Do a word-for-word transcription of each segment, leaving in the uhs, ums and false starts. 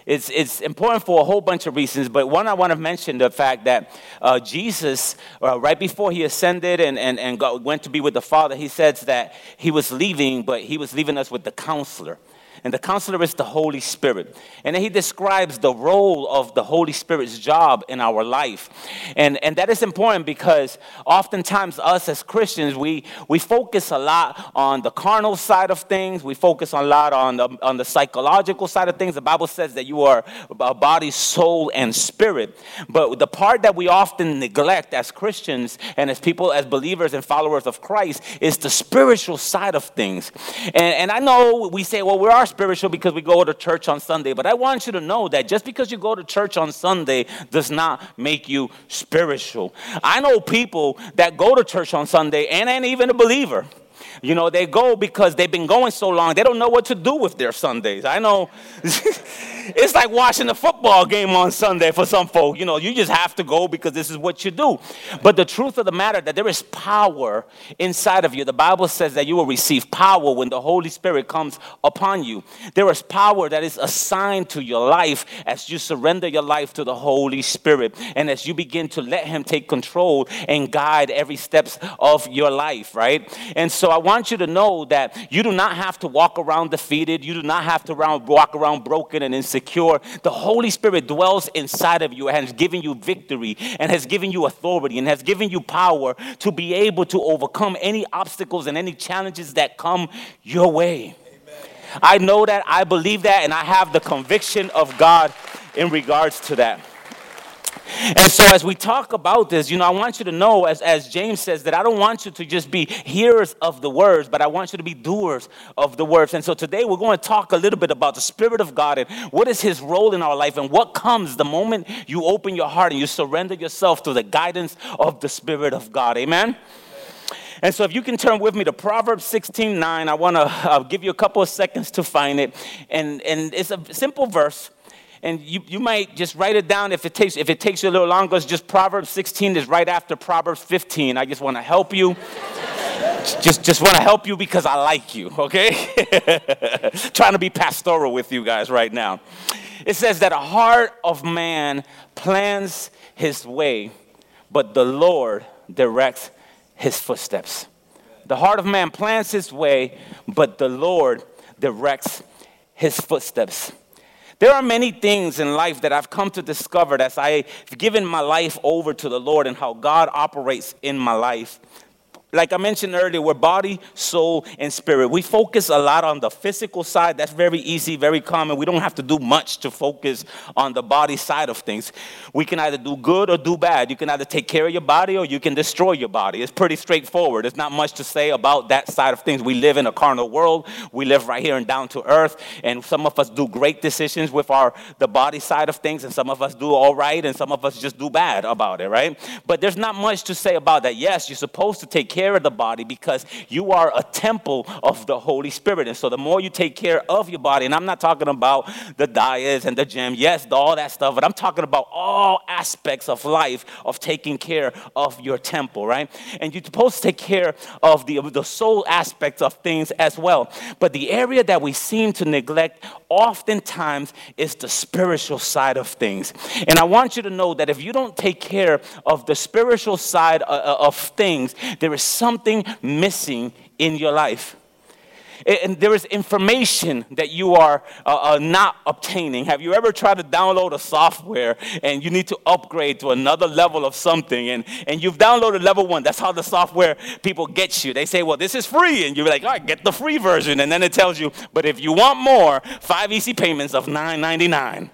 It's it's important for a whole bunch of reasons, but one I want to mention the fact that uh, Jesus, uh, right before he ascended and, and, and got, went to be with the Father, he says that he was leaving, but he was leaving us with the counselor. And the counselor is the Holy Spirit. And then he describes the role of the Holy Spirit's job in our life. And, and that is important because oftentimes us as Christians, we, we focus a lot on the carnal side of things. We focus a lot on the, on the psychological side of things. The Bible says that you are a body, soul, and spirit. But the part that we often neglect as Christians and as people, as believers and followers of Christ is the spiritual side of things. And, and I know we say, well, we are spiritual because we go to church on Sunday. But I want you to know that just because you go to church on Sunday does not make you spiritual. I know people that go to church on Sunday and ain't even a believer. You know, they go because they've been going so long, they don't know what to do with their Sundays. I know it's like watching a football game on Sunday for some folk. You know, you just have to go because this is what you do. But the truth of the matter that there is power inside of you. The Bible says that you will receive power when the Holy Spirit comes upon you. There is power that is assigned to your life as you surrender your life to the Holy Spirit and as you begin to let him take control and guide every steps of your life, right? And so I want you to know that you do not have to walk around defeated. You do not have to round, walk around broken and insecure. The Holy Spirit dwells inside of you and has given you victory and has given you authority and has given you power to be able to overcome any obstacles and any challenges that come your way. Amen. I know that, I believe that, and I have the conviction of God in regards to that. And so as we talk about this, you know, I want you to know, as, as James says, that I don't want you to just be hearers of the words, but I want you to be doers of the words. And so today we're going to talk a little bit about the Spirit of God and what is his role in our life and what comes the moment you open your heart and you surrender yourself to the guidance of the Spirit of God. Amen? And so if you can turn with me to Proverbs sixteen nine, I want to uh, give you a couple of seconds to find it. And, and it's a simple verse. And you, you might just write it down if it takes if it takes you a little longer. It's just Proverbs sixteen is right after Proverbs fifteen. I just want to help you. just just want to help you because I like you, okay? Trying to be pastoral with you guys right now. It says that a heart of man plans his way, but the Lord directs his footsteps. The heart of man plans his way, but the Lord directs his footsteps. There are many things in life that I've come to discover as I've given my life over to the Lord and how God operates in my life. Like I mentioned earlier, we're body, soul, and spirit. We focus a lot on the physical side. That's very easy, very common. We don't have to do much to focus on the body side of things. We can either do good or do bad. You can either take care of your body or you can destroy your body. It's pretty straightforward. There's not much to say about that side of things. We live in a carnal world. We live right here and down to earth. And some of us do great decisions with our the body side of things, and some of us do all right, and some of us just do bad about it, right? But there's not much to say about that. Yes, you're supposed to take care of the body because you are a temple of the Holy Spirit. And so the more you take care of your body, and I'm not talking about the diets and the gym, yes, all that stuff, but I'm talking about all aspects of life of taking care of your temple, right? And you're supposed to take care of the, the soul aspects of things as well. But the area that we seem to neglect oftentimes is the spiritual side of things. And I want you to know that if you don't take care of the spiritual side of things, there is something missing in your life. And there is information that you are uh, uh, not obtaining. Have you ever tried to download a software and you need to upgrade to another level of something, and, and you've downloaded level one? That's how the software people get you. They say, well, this is free, and you're like, all right, get the free version. And then it tells you, but if you want more, five easy payments of nine ninety-nine.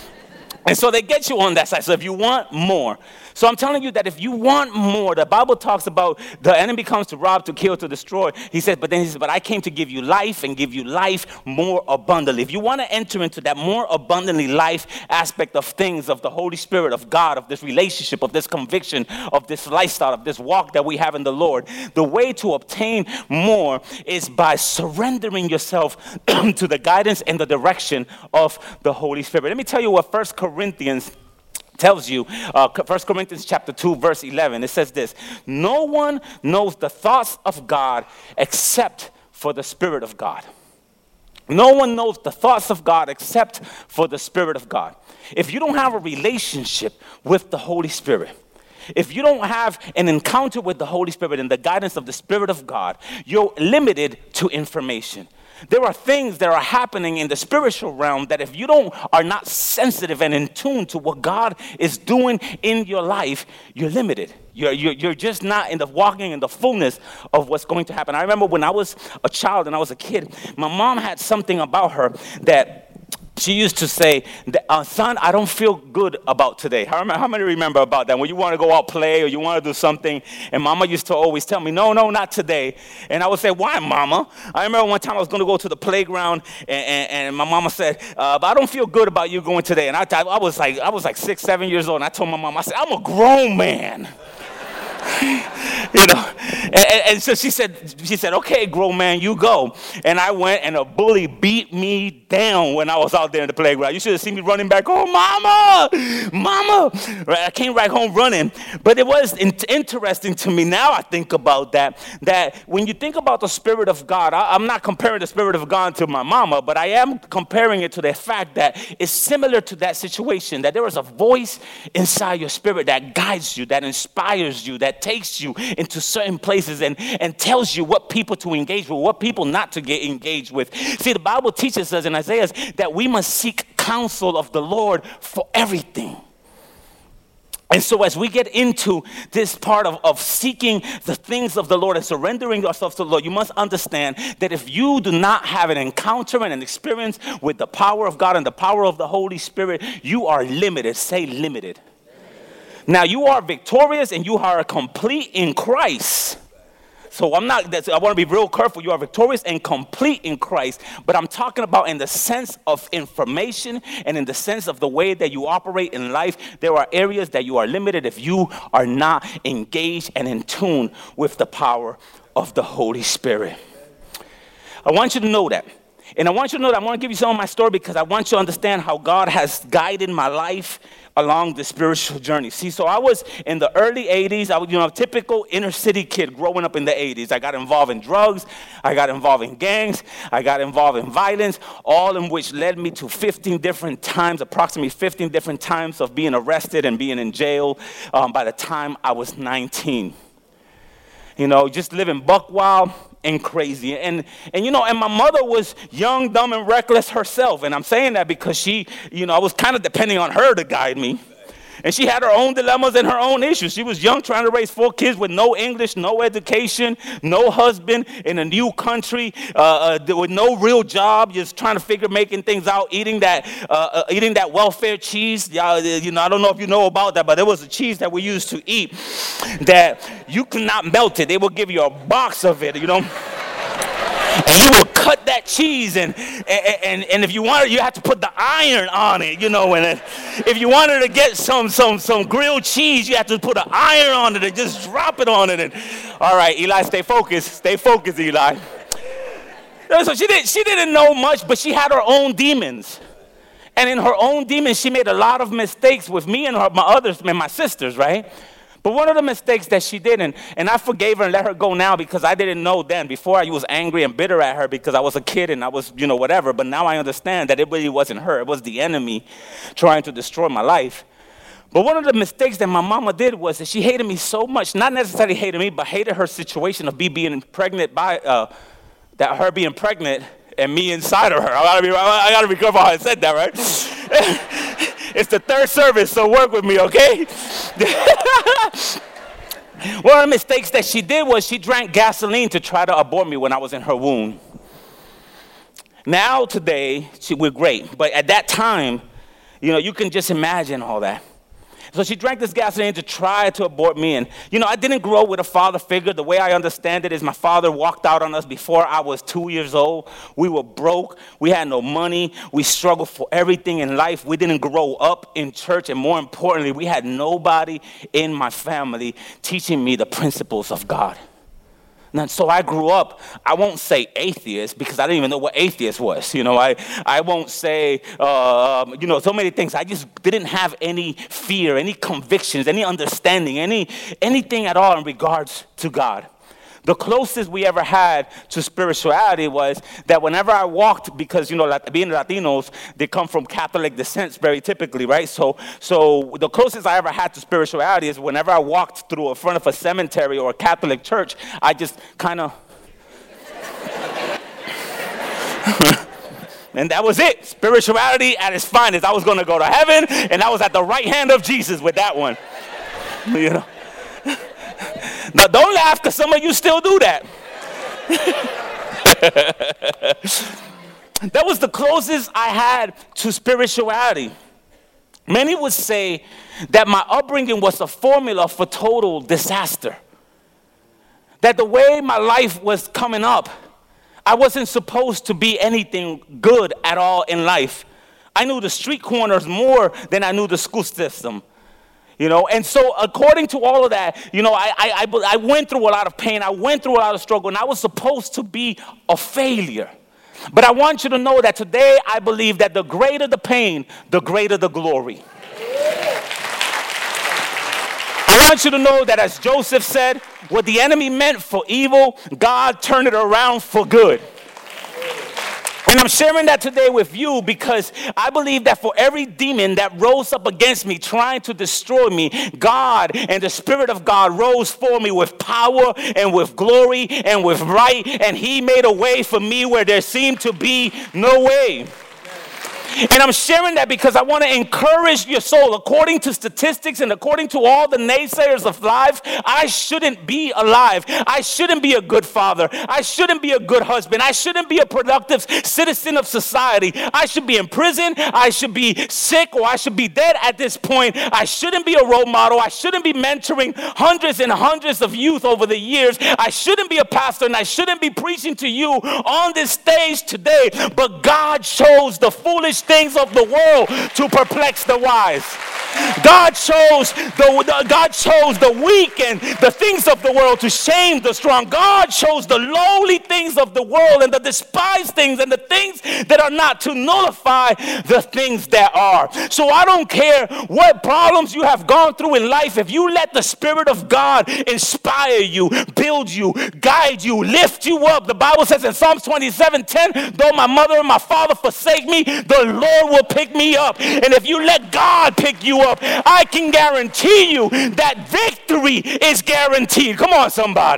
And so they get you on that side. So if you want more. So I'm telling you that if you want more, the Bible talks about the enemy comes to rob, to kill, to destroy. He says, but then he says, but I came to give you life and give you life more abundantly. If you want to enter into that more abundantly life aspect of things, of the Holy Spirit, of God, of this relationship, of this conviction, of this lifestyle, of this walk that we have in the Lord, the way to obtain more is by surrendering yourself to the guidance and the direction of the Holy Spirit. Let me tell you what First Corinthians tells you, uh, First Corinthians chapter two, verse eleven. It says this: no one knows the thoughts of God except for the Spirit of God. No one knows the thoughts of God except for the Spirit of God. If you don't have a relationship with the Holy Spirit, if you don't have an encounter with the Holy Spirit and the guidance of the Spirit of God, you're limited to information. There are things that are happening in the spiritual realm that if you don't are not sensitive and in tune to what God is doing in your life, you're limited. You're, you're, you're just not in the walking in the fullness of what's going to happen. I remember when I was a child and I was a kid, my mom had something about her that she used to say, uh, son, I don't feel good about today. How, how many remember about that? When you want to go out play or you want to do something, and mama used to always tell me, no, no, not today. And I would say, why, mama? I remember one time I was going to go to the playground, and, and, and my mama said, uh, but I don't feel good about you going today. And I, I, was like, I was like six, seven years old, and I told my mom, I said, I'm a grown man. You know, and, and, and so she said, she said, okay, grown man, you go. And I went, and a bully beat me down when I was out there in the playground. You should have seen me running back home, mama, mama. Right? I came right home running. But it was in- interesting to me now I think about that, that when you think about the Spirit of God, I, I'm not comparing the Spirit of God to my mama, but I am comparing it to the fact that it's similar to that situation, that there is a voice inside your spirit that guides you, that inspires you, that takes you into certain places and, and tells you what people to engage with, what people not to get engaged with. See, the Bible teaches us in Isaiah that we must seek counsel of the Lord for everything. And so as we get into this part of, of seeking the things of the Lord and surrendering ourselves to the Lord, you must understand that if you do not have an encounter and an experience with the power of God and the power of the Holy Spirit, you are limited. Say limited. Now, you are victorious and you are complete in Christ. So I'm not, I want to be real careful. You are victorious and complete in Christ. But I'm talking about in the sense of information and in the sense of the way that you operate in life. There are areas that you are limited if you are not engaged and in tune with the power of the Holy Spirit. I want you to know that. And I want you to know that I want to give you some of my story because I want you to understand how God has guided my life along the spiritual journey. See, so I was in the early eighties. I was, you know, a typical inner city kid growing up in the eighties. I got involved in drugs. I got involved in gangs. I got involved in violence, all in which led me to fifteen different times, approximately fifteen different times of being arrested and being in jail um, by the time I was nineteen. You know, just living buck wild and crazy. And, and, you know, and my mother was young, dumb, and reckless herself. And I'm saying that because she, you know, I was kind of depending on her to guide me. And she had her own dilemmas and her own issues. She was young, trying to raise four kids with no English, no education, no husband, in a new country, uh, uh, with no real job, just trying to figure making things out, eating that uh, uh, eating that welfare cheese. Uh, you know, I don't know if you know about that, but there was a cheese that we used to eat that you cannot melt it. They will give you a box of it, you know. And you will cut that cheese, and, and and and if you wanted, you have to put the iron on it, you know. And if you wanted to get some some some grilled cheese, you have to put an iron on it and just drop it on it. And all right, Eli, stay focused, stay focused, Eli. So she didn't she didn't know much, but she had her own demons, and in her own demons, she made a lot of mistakes with me and her, my others and my sisters, right? But one of the mistakes that she did, and, and I forgave her and let her go now because I didn't know then. Before I was angry and bitter at her because I was a kid and I was, you know, whatever. But now I understand that it really wasn't her. It was the enemy trying to destroy my life. But one of the mistakes that my mama did was that she hated me so much, not necessarily hated me, but hated her situation of me being pregnant by, uh, that her being pregnant and me inside of her. I gotta be, I gotta be careful how I said that, right? It's the third service, so work with me, okay? One of the mistakes that she did was she drank gasoline to try to abort me when I was in her womb. Now, today, she, we're great. But at that time, you know, you can just imagine all that. So she drank this gasoline to try to abort me. And, you know, I didn't grow up with a father figure. The way I understand it is my father walked out on us before I was two years old. We were broke. We had no money. We struggled for everything in life. We didn't grow up in church. And more importantly, we had nobody in my family teaching me the principles of God. And so I grew up, I won't say atheist because I didn't even know what atheist was. You know, I, I won't say, uh, you know, so many things. I just didn't have any fear, any convictions, any understanding, any anything at all in regards to God. The closest we ever had to spirituality was that whenever I walked, because, you know, Lat- being Latinos, they come from Catholic descents very typically, right? So so the closest I ever had to spirituality is whenever I walked through in front of a cemetery or a Catholic church, I just kind of... And that was it. Spirituality at its finest. I was going to go to heaven, and I was at the right hand of Jesus with that one. You know. Now, don't laugh, because some of you still do that. That was the closest I had to spirituality. Many would say that my upbringing was a formula for total disaster. That the way my life was coming up, I wasn't supposed to be anything good at all in life. I knew the street corners more than I knew the school system. You know, and so according to all of that, you know, I, I, I, I went through a lot of pain. I went through a lot of struggle, and I was supposed to be a failure. But I want you to know that today I believe that the greater the pain, the greater the glory. I want you to know that, as Joseph said, what the enemy meant for evil, God turned it around for good. And I'm sharing that today with you because I believe that for every demon that rose up against me trying to destroy me, God and the Spirit of God rose for me with power and with glory and with right, and He made a way for me where there seemed to be no way. And I'm sharing that because I want to encourage your soul. According to statistics and according to all the naysayers of life, I shouldn't be alive. I shouldn't be a good father. I shouldn't be a good husband. I shouldn't be a productive citizen of society. I should be in prison. I should be sick, or I should be dead at this point. I shouldn't be a role model. I shouldn't be mentoring hundreds and hundreds of youth over the years. I shouldn't be a pastor, and I shouldn't be preaching to you on this stage today. But God chose the foolish things of the world to perplex the wise. God chose the, the God chose the weak and the things of the world to shame the strong. God chose the lowly things of the world and the despised things and the things that are not to nullify the things that are. So I don't care what problems you have gone through in life. If you let the Spirit of God inspire you, build you, guide you, lift you up. The Bible says in Psalms twenty-seven ten, though my mother and my father forsake me, the Lord will pick me up. And if you let God pick you up, I can guarantee you that victory is guaranteed. Come on, somebody.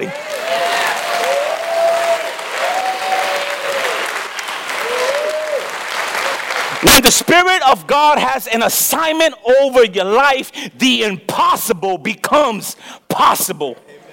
When the Spirit of God has an assignment over your life, the impossible becomes possible.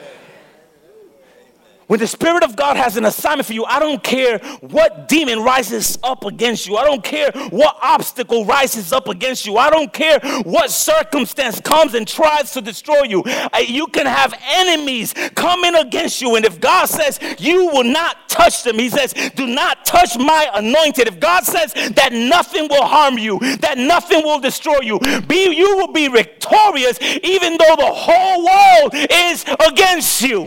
When the Spirit of God has an assignment for you, I don't care what demon rises up against you. I don't care what obstacle rises up against you. I don't care what circumstance comes and tries to destroy you. You can have enemies coming against you. And if God says you will not touch them, He says, do not touch my anointed. If God says that nothing will harm you, that nothing will destroy you, be, you will be victorious even though the whole world is against you.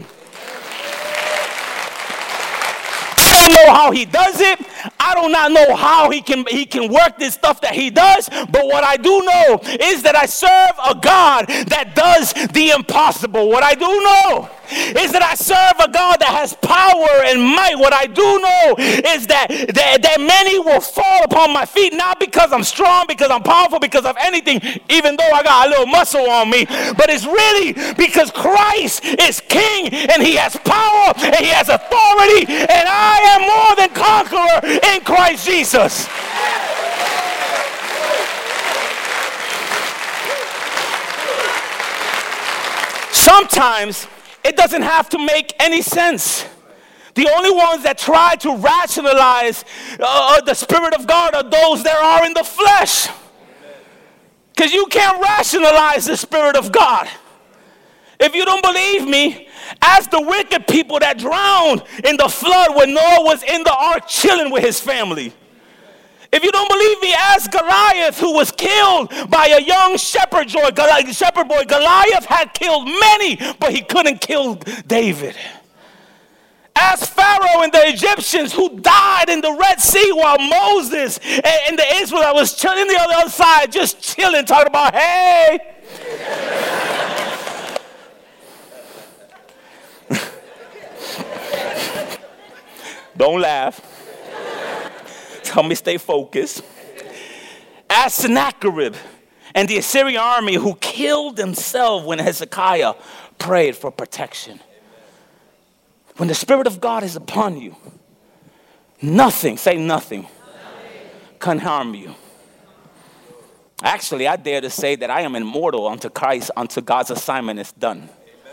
I don't know how He does it. I do not know how he can he can work this stuff that He does, but what I do know is that I serve a God that does the impossible. What I do know is that I serve a God that has power and might. What I do know is that, that, that many will fall upon my feet, not because I'm strong, because I'm powerful, because of anything, even though I got a little muscle on me, but it's really because Christ is King, and He has power, and He has authority, and I am more than conqueror in Christ Jesus. Sometimes it doesn't have to make any sense. The only ones that try to rationalize uh, the Spirit of God are those that are in the flesh. Because you can't rationalize the Spirit of God. If you don't believe me, ask the wicked people that drowned in the flood when Noah was in the ark chilling with his family. If you don't believe me, ask Goliath, who was killed by a young shepherd boy. Shepherd boy. Goliath had killed many, but he couldn't kill David. Ask Pharaoh and the Egyptians who died in the Red Sea while Moses and the Israelites was chilling on the other side, just chilling, talking about, hey. Don't laugh. Tell me stay focused. As Sennacherib and the Assyrian army who killed themselves when Hezekiah prayed for protection. When the Spirit of God is upon you, nothing, say nothing, nothing. Can harm you. Actually, I dare to say that I am immortal unto Christ, until God's assignment is done.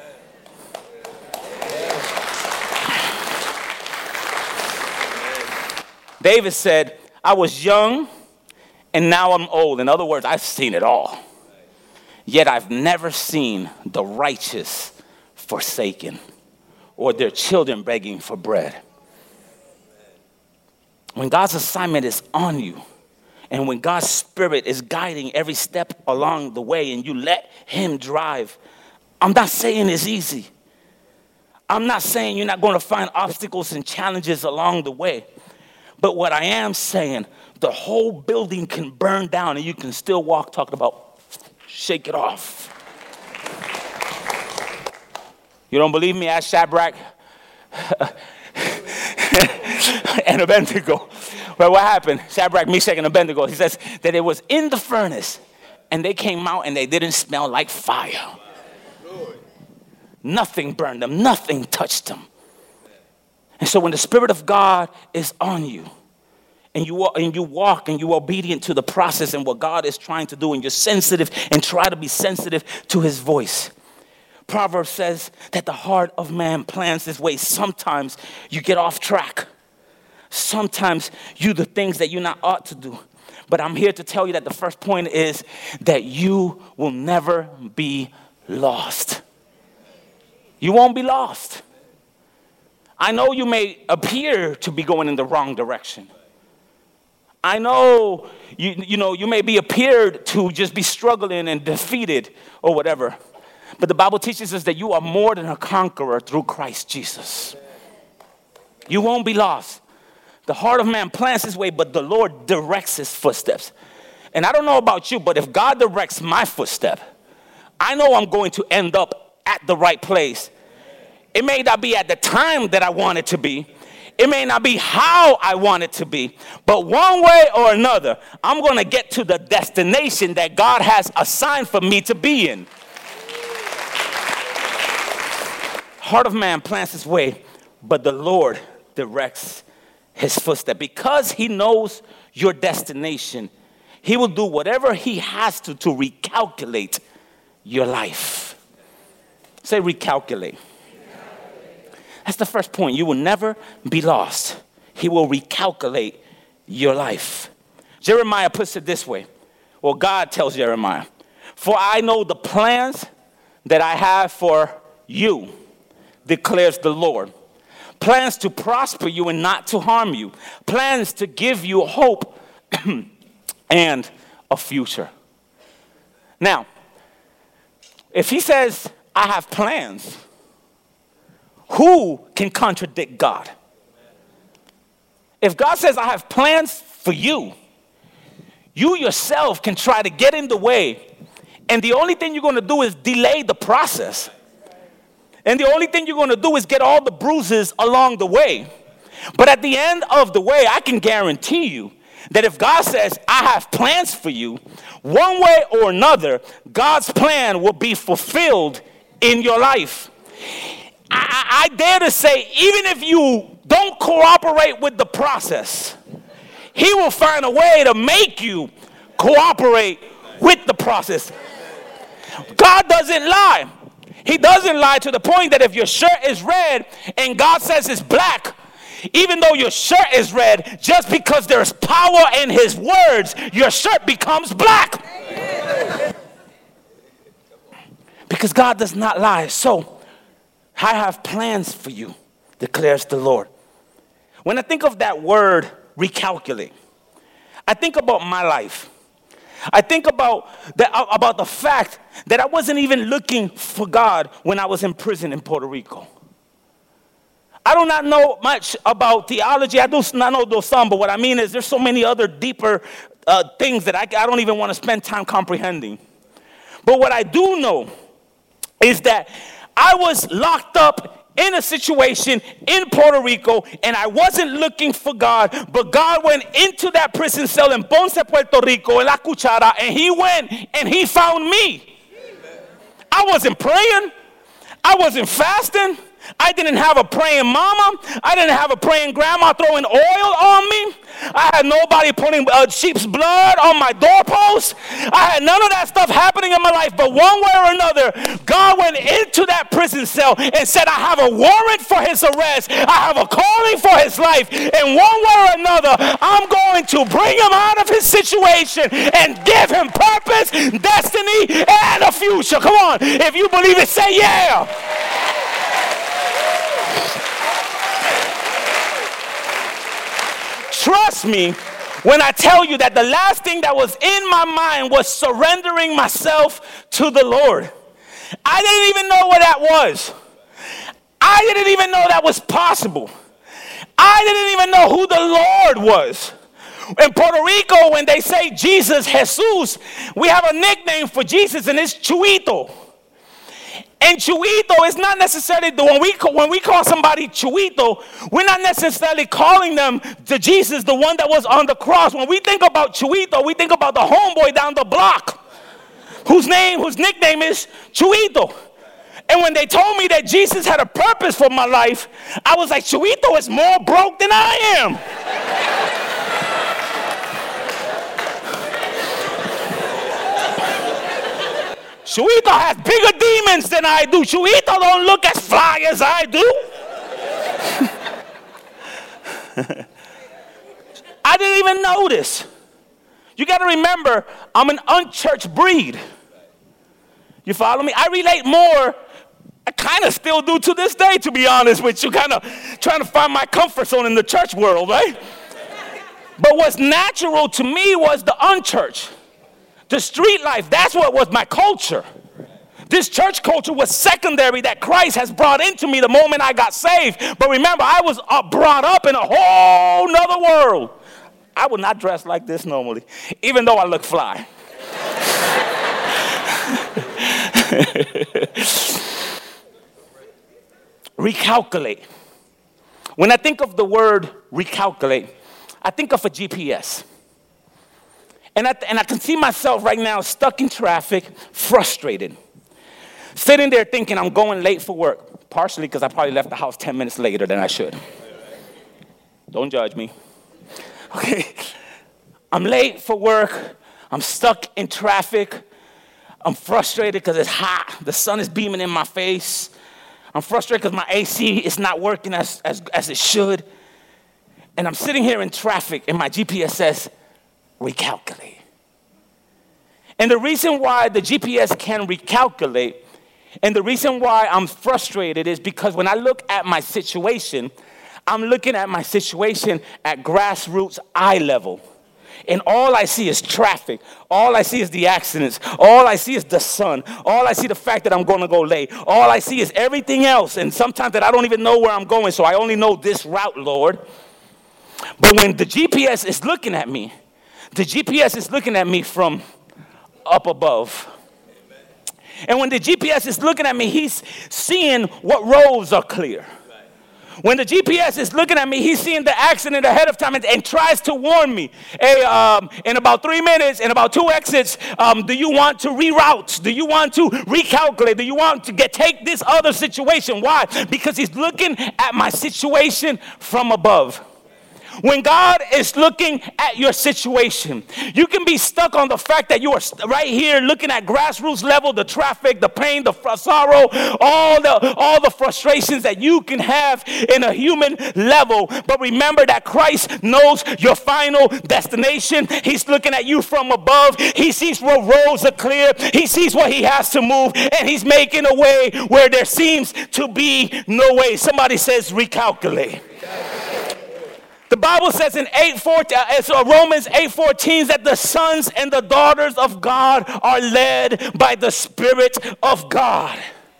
David said, I was young and now I'm old. In other words, I've seen it all. Yet I've never seen the righteous forsaken or their children begging for bread. When God's assignment is on you, and when God's Spirit is guiding every step along the way and you let him drive, I'm not saying it's easy. I'm not saying you're not going to find obstacles and challenges along the way. But what I am saying, the whole building can burn down and you can still walk talking about shake it off. You don't believe me? Ask Shadrach and Abednego. Well, what happened? Shadrach, Meshach, and Abednego. He says that it was in the furnace and they came out and they didn't smell like fire. Nothing burned them. Nothing touched them. And so when the Spirit of God is on you, and you, and you walk and you're obedient to the process and what God is trying to do, and you're sensitive and try to be sensitive to his voice. Proverbs says that the heart of man plans his way. Sometimes you get off track. Sometimes you do the things that you're not ought to do. But I'm here to tell you that the first point is that you will never be lost. You won't be lost. I know you may appear to be going in the wrong direction. I know you, you know you may be appeared to just be struggling and defeated or whatever. But the Bible teaches us that you are more than a conqueror through Christ Jesus. You won't be lost. The heart of man plans his way, but the Lord directs his footsteps. And I don't know about you, but if God directs my footstep, I know I'm going to end up at the right place. It may not be at the time that I want it to be. It may not be how I want it to be. But one way or another, I'm going to get to the destination that God has assigned for me to be in. Heart of man plans his way, but the Lord directs his footstep. Because he knows your destination, he will do whatever he has to to recalculate your life. Say recalculate. That's the first point. You will never be lost. He will recalculate your life. Jeremiah puts it this way. Well, God tells Jeremiah, for I know the plans that I have for you, declares the Lord. Plans to prosper you and not to harm you. Plans to give you hope and a future. Now, if he says, I have plans, who can contradict God? If God says, I have plans for you, you yourself can try to get in the way, and the only thing you're going to do is delay the process. And the only thing you're going to do is get all the bruises along the way. But at the end of the way, I can guarantee you that if God says, I have plans for you, one way or another, God's plan will be fulfilled in your life. I, I dare to say, even if you don't cooperate with the process, he will find a way to make you cooperate with the process. God doesn't lie. He doesn't lie to the point that if your shirt is red and God says it's black, even though your shirt is red, just because there's power in his words, your shirt becomes black. Because God does not lie. So, I have plans for you, declares the Lord. When I think of that word, recalculate, I think about my life. I think about the, about the fact that I wasn't even looking for God when I was in prison in Puerto Rico. I do not know much about theology. I do not know those some, but what I mean is there's so many other deeper uh, things that I, I don't even want to spend time comprehending. But what I do know is that I was locked up in a situation in Puerto Rico, and I wasn't looking for God, but God went into that prison cell in Ponce, Puerto Rico, in La Cuchara, and he went and he found me. I wasn't praying. I wasn't fasting. I didn't have a praying mama. I didn't have a praying grandma throwing oil on me. I had nobody putting uh, sheep's blood on my doorpost. I had none of that stuff happening in my life. But one way or another, God went into that prison cell and said, I have a warrant for his arrest. I have a calling for his life. And one way or another, I'm going to bring him out of his situation and give him purpose, destiny, and a future. Come on. If you believe it, say yeah. Trust me when I tell you that the last thing that was in my mind was surrendering myself to the Lord. I didn't even know what that was. I didn't even know that was possible. I didn't even know who the Lord was. In Puerto Rico, when they say Jesus, Jesus, we have a nickname for Jesus, and it's Chuito. And Chuito is not necessarily, the, when, we call, when we call somebody Chuito, we're not necessarily calling them to Jesus, the one that was on the cross. When we think about Chuito, we think about the homeboy down the block, whose name, whose nickname is Chuito. And when they told me that Jesus had a purpose for my life, I was like, Chuito is more broke than I am. Chuito has bigger demons than I do. Chuito don't look as fly as I do. I didn't even notice. You got to remember, I'm an unchurched breed. You follow me? I relate more. I kind of still do to this day, to be honest with you. Kind of trying to find my comfort zone in the church world, right? But what's natural to me was the unchurched. The street life, that's what was my culture. This church culture was secondary that Christ has brought into me the moment I got saved. But remember, I was uh, brought up in a whole nother world. I would not dress like this normally, even though I look fly. Recalculate. When I think of the word recalculate, I think of a G P S. And I, and I can see myself right now stuck in traffic, frustrated. Sitting there thinking I'm going late for work. Partially because I probably left the house ten minutes later than I should. Don't judge me. Okay. I'm late for work. I'm stuck in traffic. I'm frustrated because it's hot. The sun is beaming in my face. I'm frustrated because my A C is not working as, as, as it should. And I'm sitting here in traffic and my G P S says, recalculate. And the reason why the G P S can recalculate and the reason why I'm frustrated is because when I look at my situation, I'm looking at my situation at grassroots eye level. And all I see is traffic. All I see is the accidents. All I see is the sun. All I see the fact that I'm going to go late. All I see is everything else. And sometimes that I don't even know where I'm going, so I only know this route, Lord. But when the G P S is looking at me, the G P S is looking at me from up above. And when the G P S is looking at me, he's seeing what roads are clear. When the G P S is looking at me, he's seeing the accident ahead of time and, and tries to warn me. Hey, um, in about three minutes, in about two exits, um, do you want to reroute? Do you want to recalculate? Do you want to get take this other situation? Why? Because he's looking at my situation from above. When God is looking at your situation, you can be stuck on the fact that you are right here looking at grassroots level, the traffic, the pain, the sorrow, all the, all the frustrations that you can have in a human level. But remember that Christ knows your final destination. He's looking at you from above. He sees where roads are clear. He sees what he has to move. And he's making a way where there seems to be no way. Somebody says recalculate. The Bible says in eight fourteen, uh, Romans eight fourteen that the sons and the daughters of God are led by the Spirit of God.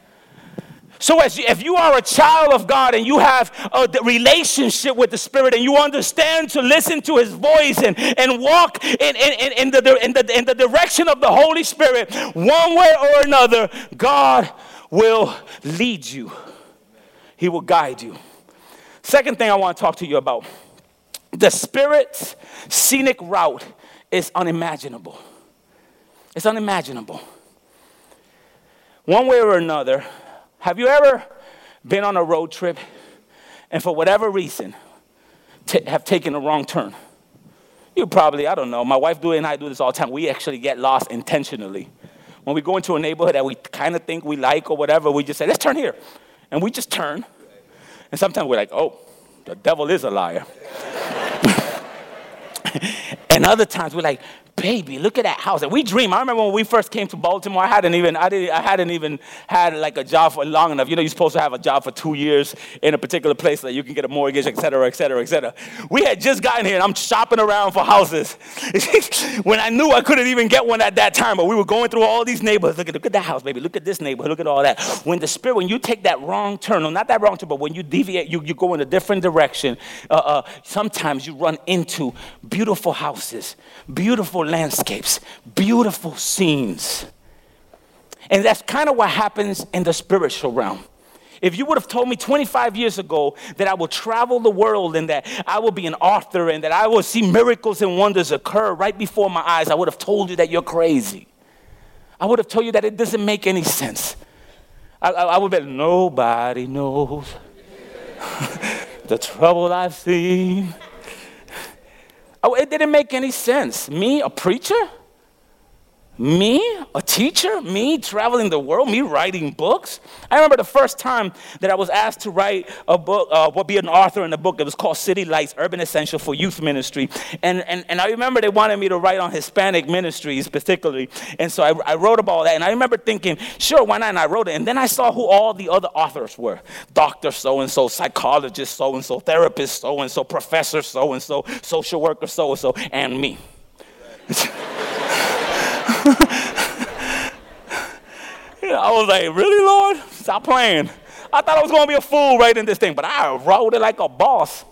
So as you, if you are a child of God and you have a relationship with the Spirit and you understand to listen to his voice and, and walk in, in, in, the, in, the, in the direction of the Holy Spirit, one way or another, God will lead you. He will guide you. Second thing I want to talk to you about. The Spirit's scenic route is unimaginable. It's unimaginable. One way or another, have you ever been on a road trip and for whatever reason t- have taken a wrong turn? You probably, I don't know, my wife do it and I do this all the time. We actually get lost intentionally. When we go into a neighborhood that we kind of think we like or whatever, we just say, let's turn here. And we just turn. And sometimes we're like, oh, the devil is a liar. And other times we're like, baby, look at that house. And we dream. I remember when we first came to Baltimore, I hadn't even, I didn't, I hadn't even had like a job for long enough. You know, you're supposed to have a job for two years in a particular place so that you can get a mortgage, et cetera, et cetera, et cetera. We had just gotten here, and I'm shopping around for houses. When I knew I couldn't even get one at that time, but we were going through all these neighborhoods. Look at, look at that house, baby. Look at this neighborhood. Look at all that. When the Spirit, when you take that wrong turn, no, not that wrong turn, but when you deviate, you, you go in a different direction, uh, uh, sometimes you run into beautiful houses, beautiful landscapes, beautiful scenes. And that's kind of what happens in the spiritual realm. If you would have told me twenty-five years ago that I will travel the world and that I will be an author and that I will see miracles and wonders occur right before my eyes, I would have told you that you're crazy. I would have told you that it doesn't make any sense. I, I, I would have been, nobody knows the trouble I've seen. Oh, it didn't make any sense. Me, a preacher? Me, a teacher? Me, traveling the world? Me, writing books? I remember the first time that I was asked to write a book, uh, what be an author in a book. It was called City Lights, Urban Essential for Youth Ministry. And, and, and I remember they wanted me to write on Hispanic ministries particularly. And so I, I wrote about that. And I remember thinking, sure, why not? And I wrote it. And then I saw who all the other authors were. Doctor so-and-so, psychologist so-and-so, therapist so-and-so, professor so-and-so, social worker so-and-so, and me. Yeah, I was like, really, Lord? Stop playing. I thought I was going to be a fool writing this thing, but I wrote it like a boss.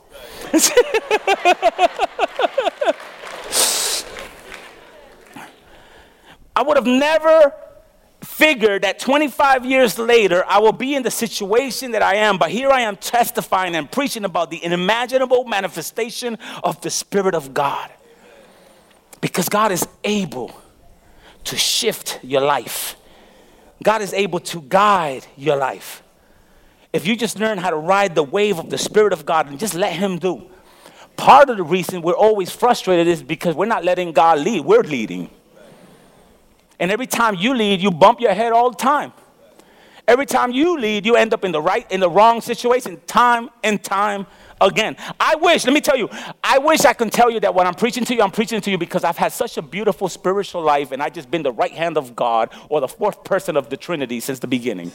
I would have never figured that twenty-five years later, I will be in the situation that I am, but here I am testifying and preaching about the unimaginable manifestation of the Spirit of God. Because God is able to shift your life. God is able to guide your life. If you just learn how to ride the wave of the Spirit of God and just let Him do. Part of the reason we're always frustrated is because we're not letting God lead. We're leading. And every time you lead, you bump your head all the time. Every time you lead, you end up in the right, in the wrong situation, time and time again. I wish, let me tell you, I wish I could tell you that when I'm preaching to you, I'm preaching to you because I've had such a beautiful spiritual life and I've just been the right hand of God or the fourth person of the Trinity since the beginning.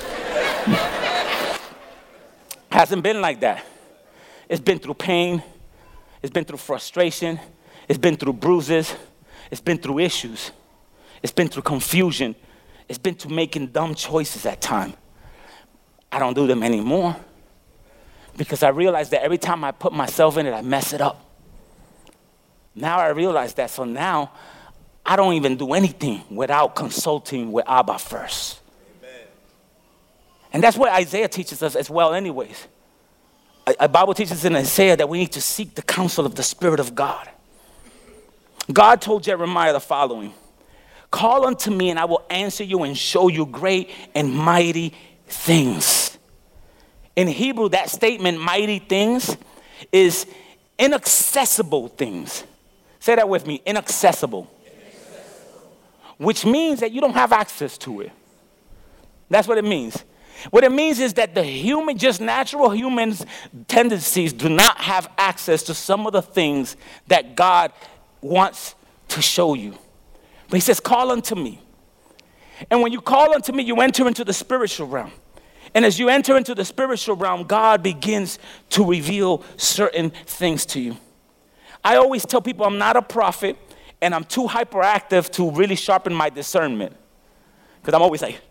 Hasn't been like that. It's been through pain. It's been through frustration. It's been through bruises. It's been through issues. It's been through confusion. It's been through making dumb choices at times. I don't do them anymore. Because I realized that every time I put myself in it, I mess it up. Now I realize that, so now I don't even do anything without consulting with Abba first. Amen. And that's what Isaiah teaches us as well anyways. The Bible teaches in Isaiah that we need to seek the counsel of the Spirit of God. God told Jeremiah the following, call unto me and I will answer you and show you great and mighty things. In Hebrew, that statement, mighty things, is inaccessible things. Say that with me, inaccessible. inaccessible. Which means that you don't have access to it. That's what it means. What it means is that the human, just natural humans' tendencies do not have access to some of the things that God wants to show you. But He says, call unto me. And when you call unto me, you enter into the spiritual realm. And as you enter into the spiritual realm, God begins to reveal certain things to you. I always tell people I'm not a prophet and I'm too hyperactive to really sharpen my discernment. Because I'm always like,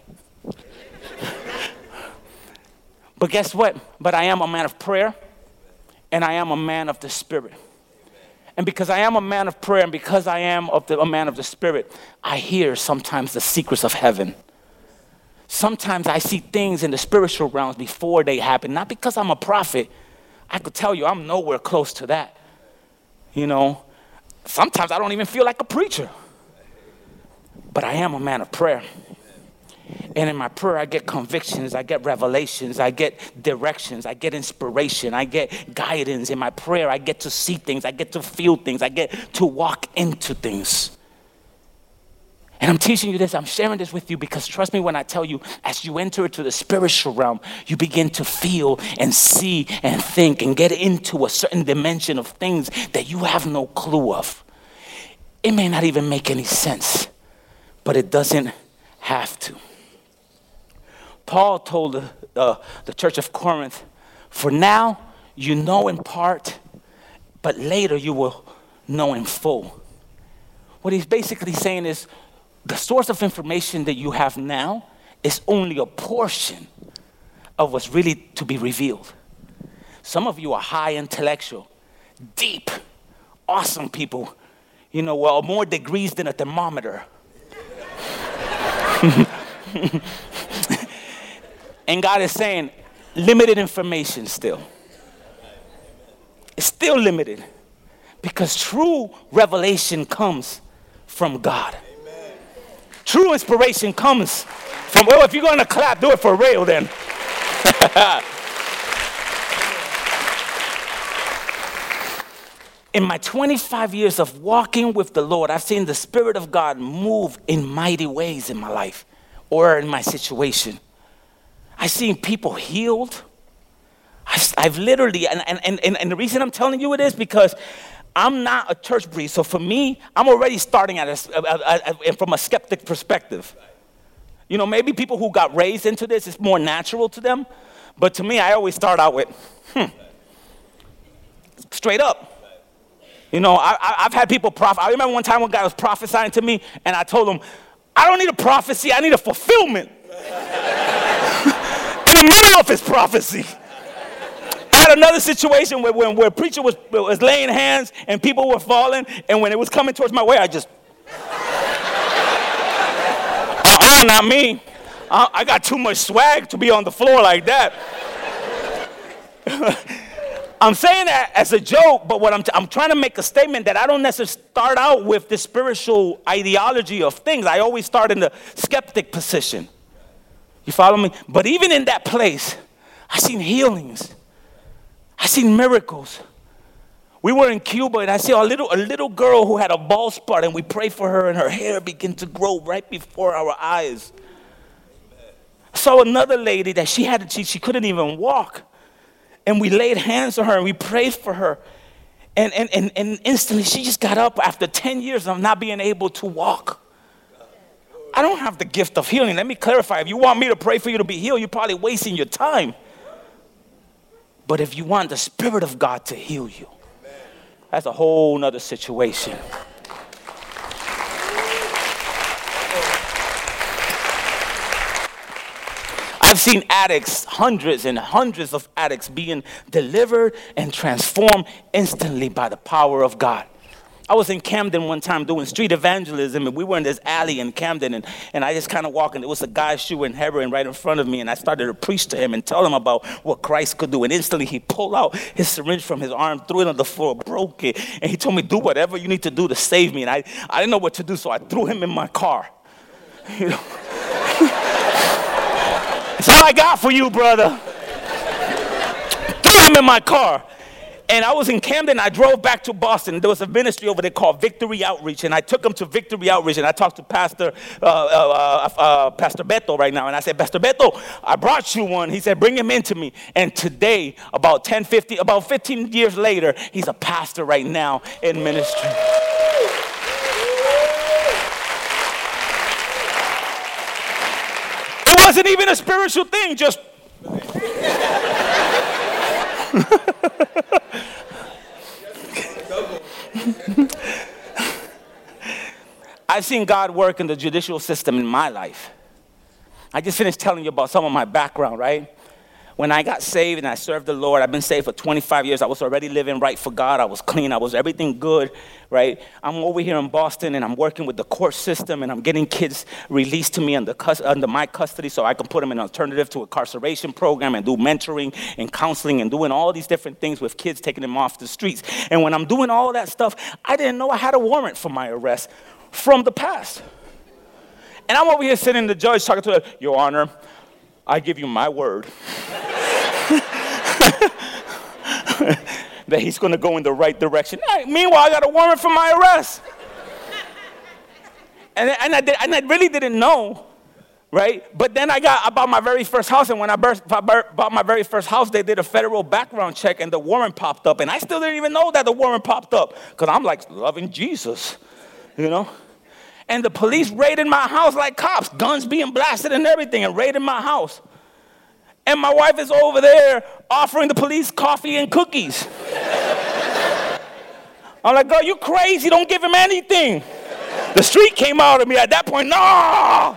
but guess what? But I am a man of prayer and I am a man of the Spirit. And because I am a man of prayer and because I am of the, a man of the Spirit, I hear sometimes the secrets of heaven. Sometimes I see things in the spiritual realms before they happen, not because I'm a prophet. I could tell you I'm nowhere close to that. You know, sometimes I don't even feel like a preacher. But I am a man of prayer. And in my prayer, I get convictions, I get revelations, I get directions, I get inspiration, I get guidance. In my prayer, I get to see things, I get to feel things, I get to walk into things. And I'm teaching you this, I'm sharing this with you because trust me when I tell you, as you enter into the spiritual realm, you begin to feel and see and think and get into a certain dimension of things that you have no clue of. It may not even make any sense, but it doesn't have to. Paul told the, uh, the church of Corinth, for now you know in part, but later you will know in full. What he's basically saying is the source of information that you have now is only a portion of what's really to be revealed. Some of you are high intellectual, deep, awesome people, you know, well, more degrees than a thermometer. And God is saying, limited information still. It's still limited because true revelation comes from God. Amen. True inspiration comes from, well, if you're going to clap, do it for real then. In my twenty-five years of walking with the Lord, I've seen the Spirit of God move in mighty ways in my life or in my situation. I've seen people healed. I've, I've literally, and, and, and, and the reason I'm telling you it is because I'm not a church breed. So for me, I'm already starting at a, a, a, a, from a skeptic perspective. You know, maybe people who got raised into this, it's more natural to them. But to me, I always start out with, hmm, straight up. You know, I, I, I've had people prophet. I remember one time one guy was prophesying to me, and I told him, I don't need a prophecy, I need a fulfillment. In the middle of his prophecy. I had another situation where, where, where a preacher was, was laying hands and people were falling, and when it was coming towards my way, I just, uh-uh, not me. I, I got too much swag to be on the floor like that. I'm saying that as a joke, but what I'm, t- I'm trying to make a statement that I don't necessarily start out with the spiritual ideology of things. I always start in the skeptic position. You follow me? But even in that place, I seen healings. I seen miracles. We were in Cuba, and I saw a little, a little girl who had a bald spot, and we prayed for her, and her hair began to grow right before our eyes. I saw another lady that she had, she, she couldn't even walk. And we laid hands on her, and we prayed for her. And, and, and, and instantly, she just got up after ten years of not being able to walk. I don't have the gift of healing. Let me clarify. If you want me to pray for you to be healed, you're probably wasting your time. But if you want the Spirit of God to heal you, that's a whole nother situation. I've seen addicts, hundreds and hundreds of addicts being delivered and transformed instantly by the power of God. I was in Camden one time doing street evangelism, and we were in this alley in Camden, and, and I just kind of walked, and there was a guy chewing heroin right in front of me, and I started to preach to him and tell him about what Christ could do, and instantly he pulled out his syringe from his arm, threw it on the floor, broke it, and he told me, do whatever you need to do to save me, and I, I didn't know what to do, so I threw him in my car. You know? That's all I got for you, brother. Threw him in my car. And I was in Camden. I drove back to Boston. There was a ministry over there called Victory Outreach, and I took him to Victory Outreach, and I talked to Pastor uh, uh, uh, uh, Pastor Beto right now, and I said, Pastor Beto, I brought you one. He said, bring him into me. And today, about ten, fifteen, about fifteen years later, he's a pastor right now in ministry. It wasn't even a spiritual thing, just... I've seen God work in the judicial system in my life. I just finished telling you about some of my background, right? when I got saved and I served the Lord, I've been saved for twenty-five years. I was already living right for God. I was clean. I was everything good, right? I'm over here in Boston, and I'm working with the court system, and I'm getting kids released to me under, under my custody so I can put them in an alternative to incarceration program and do mentoring and counseling and doing all these different things with kids, taking them off the streets. And when I'm doing all that stuff, I didn't know I had a warrant for my arrest from the past. And I'm over here sitting the judge talking to her, Your Honor, I give you my word that he's going to go in the right direction. Hey, meanwhile, I got a warrant for my arrest. And, and, I did, and I really didn't know, right? But then I got I bought my very first house, and when I bought my very first house, they did a federal background check, and the warrant popped up. And I still didn't even know that the warrant popped up because I'm like loving Jesus, you know? And the police raided my house like cops, guns being blasted and everything, and raided my house. And my wife is over there offering the police coffee and cookies. I'm like, girl, you crazy. Don't give him anything. The street came out of me at that point. No!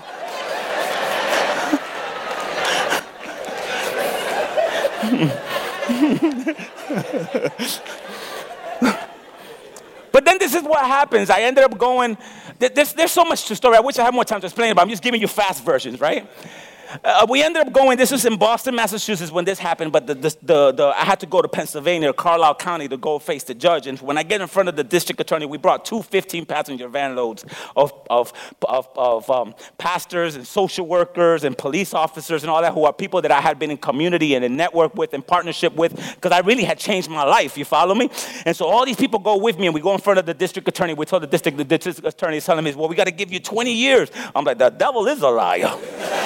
But then this is what happens. I ended up going, there's, there's so much to the story. I wish I had more time to explain it, but I'm just giving you fast versions, right? Uh, we ended up going, this was in Boston, Massachusetts when this happened, but the, the, the, the, I had to go to Pennsylvania, Carlisle County to go face the judge. And when I get in front of the district attorney, we brought two fifteen-passenger van loads of, of, of, of um, pastors and social workers and police officers and all that, who are people that I had been in community and in network with and partnership with, because I really had changed my life, you follow me? And so all these people go with me, and we go in front of the district attorney. We told the district, the district attorney is telling me, well, we got to give you twenty years. I'm like, the devil is a liar.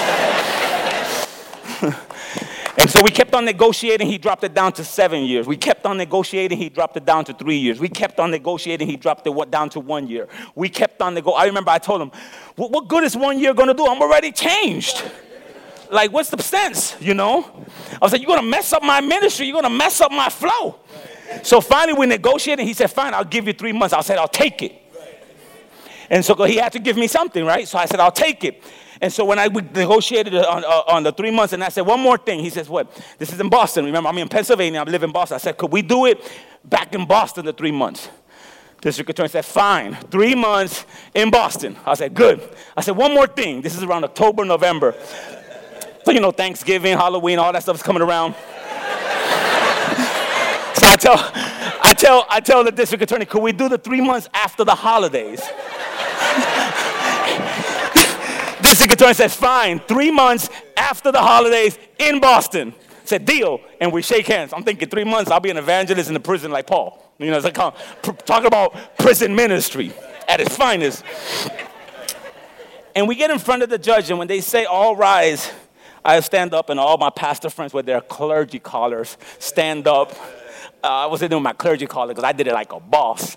And so we kept on negotiating. He dropped it down to seven years. We kept on negotiating. He dropped it down to three years. We kept on negotiating. He dropped it down to one year. We kept on negotiating. I remember I told him, what, what good is one year going to do? I'm already changed. Like, what's the sense, you know? I was like, you're going to mess up my ministry. You're going to mess up my flow. So finally we negotiated. He said, fine, I'll give you three months. I said, I'll take it. And so he had to give me something, right? So I said, I'll take it. And so when I negotiated on, uh, on the three months, and I said, one more thing. He says, what? This is in Boston. Remember, I'm in Pennsylvania. I live in Boston. I said, could we do it back in Boston the three months? District attorney said, fine. Three months in Boston. I said, good. I said, one more thing. This is around October, November. So, you know, Thanksgiving, Halloween, all that stuff is coming around. So I tell, I tell, I tell the district attorney, could we do the three months after the holidays? District attorney said, fine, three months after the holidays in Boston. Said, deal, and we shake hands. I'm thinking three months, I'll be an evangelist in the prison like Paul. You know, it's like uh, pr- talking about prison ministry at its finest. And we get in front of the judge, and when they say all rise, I stand up, and all my pastor friends with their clergy collars stand up. Uh, I wasn't doing my clergy collar because I did it like a boss.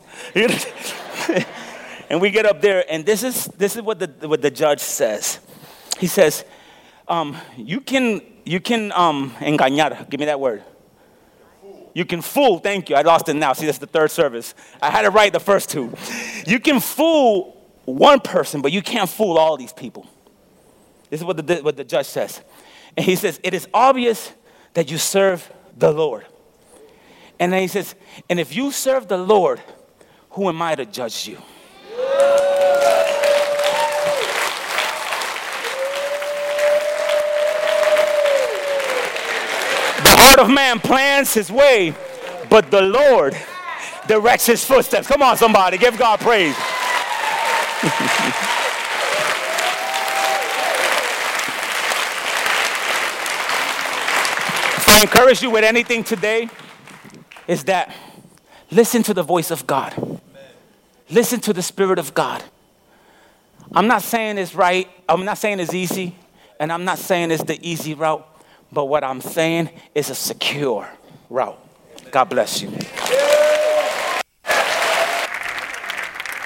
And we get up there, and this is this is what the what the judge says. He says, um, "You can you can um, engañar." Give me that word. Fool. You can fool. Thank you. I lost it now. See, that's the third service. I had it right the first two. You can fool one person, but you can't fool all these people. This is what the what the judge says, and he says, "It is obvious that you serve the Lord." And then he says, "And if you serve the Lord, who am I to judge you?" The heart of man plans his way, but the Lord directs his footsteps. Come on, somebody, give God praise. If I encourage you with anything today, is that listen to the voice of God. Listen to the Spirit of God. I'm not saying it's right. I'm not saying it's easy. And I'm not saying it's the easy route. But what I'm saying is a secure route. God bless you.